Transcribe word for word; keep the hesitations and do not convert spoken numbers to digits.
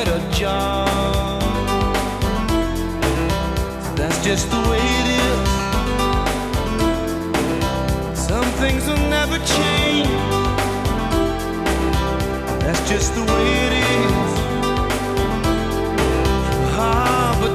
get a job. That's just the way it is. Some things will never change. That's just the way it is.